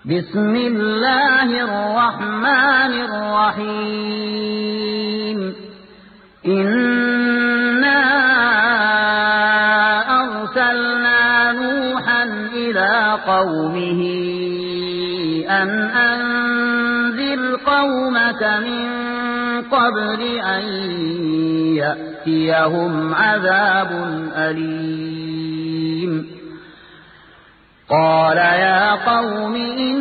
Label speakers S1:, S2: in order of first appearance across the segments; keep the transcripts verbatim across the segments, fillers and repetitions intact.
S1: بسم الله الرحمن الرحيم إنا أرسلنا نوحا إلى قومه أن أنذر قومك من قبل أن يأتيهم عذاب أليم قال يا قوم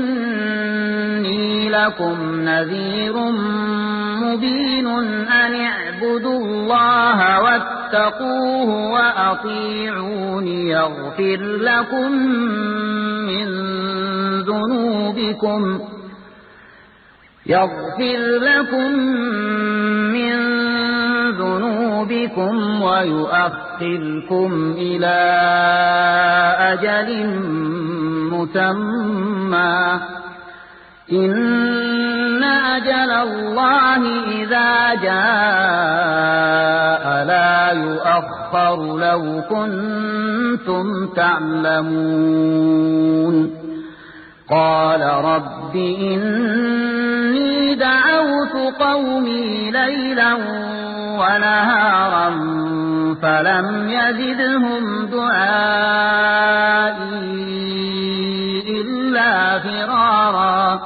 S1: إني لكم نذير مبين أن اعبدوا الله واتقوه وأطيعون يغفر لكم من ذنوبكم يغفر لكم من ذنوبكم ويؤخركم إلى أجل مسمى إن أجل الله إذا جاء لا يؤخر لو كنتم تعلمون قال رب إني دعوت قومي ليلا ونهارا فلم يزدهم دعائي إلا فرارا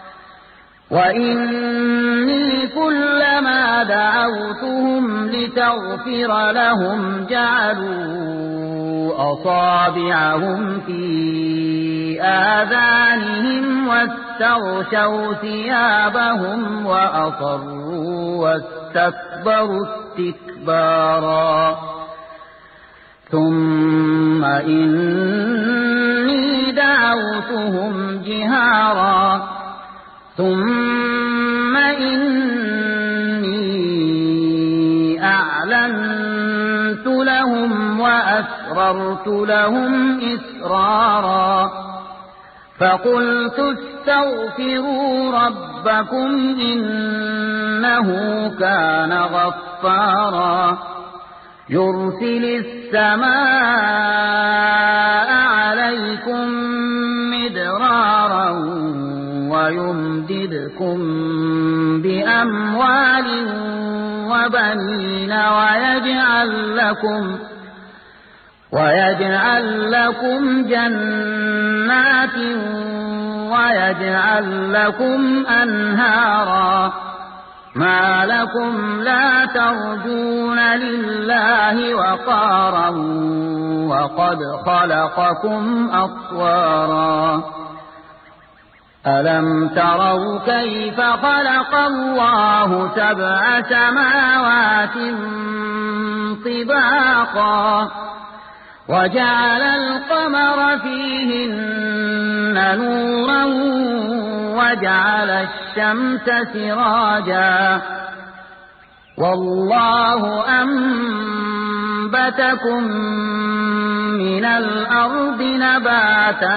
S1: وإني كلما دعوتهم لتغفر لهم جعلوا أصابعهم في آذانهم واستغشوا ثيابهم وأصروا واستكبروا استكبارا ثم إني دعوتهم جهارا ثم إني أعلنت لهم وأسررت لهم إسرارا فقلت استغفروا ربكم إنه كان غفارا يرسل السماء عليكم مدرارا ويمددكم بأموال وبنين ويجعل لكم ويجعل لكم جنات ويجعل لكم أنهارا ما لكم لا ترجون لله وقارا وقد خلقكم أطوارا ألم تروا كيف خلق الله سبع سماوات طباقا وجعل القمر فيهن نورا وجعل الشمس سراجا والله أنبتكم من الأرض نباتا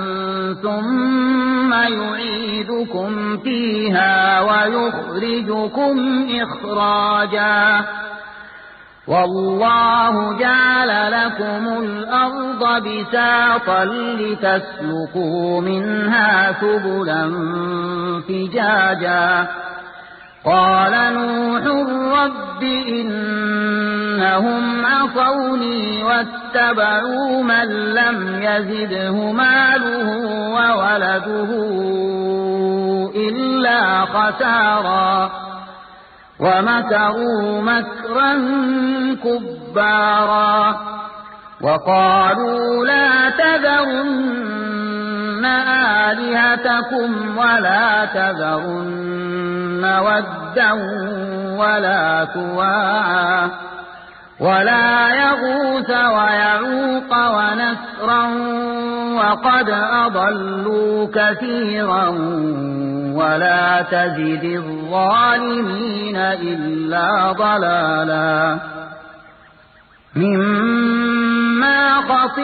S1: ثم يعيدكم فيها ويخرجكم إخراجا والله جعل لكم الأرض بساطا لتسلكوا منها سبلا فجاجا قال نوح رب إنهم عصوني واتبعوا من لم يزده ماله وولده إلا خسارا ومكروا مكرا كبارا وقالوا لا تذرن آلهتكم ولا تذرن ودا ولا سواعا ولا يغوث ويعوق ونسرا وقد أضلوا كثيرا ولا تزد الظالمين إلا ضلالا مما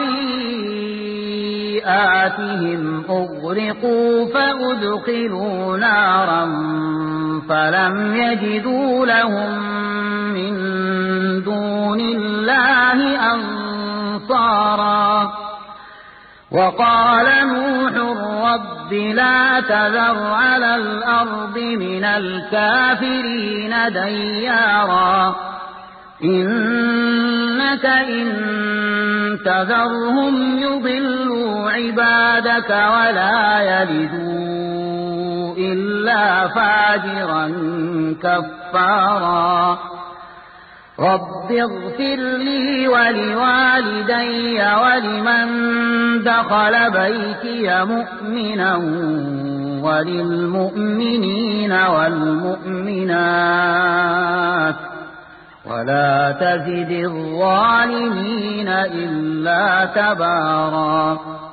S1: خطيئاتهم أغرقوا فأدخلوا نارا فلم يجدوا لهم من دون الله أنصارا وقال نوح رب لا تذر على الأرض من الكافرين ديارا إنك إن تذرهم يضلوا عبادك ولا يلدوا إلا فاجرا كفارا رب اغفر لي ولوالدي ولمن دخل بيتي مؤمنا وللمؤمنين والمؤمنات ولا تزد الظالمين إلا تبارا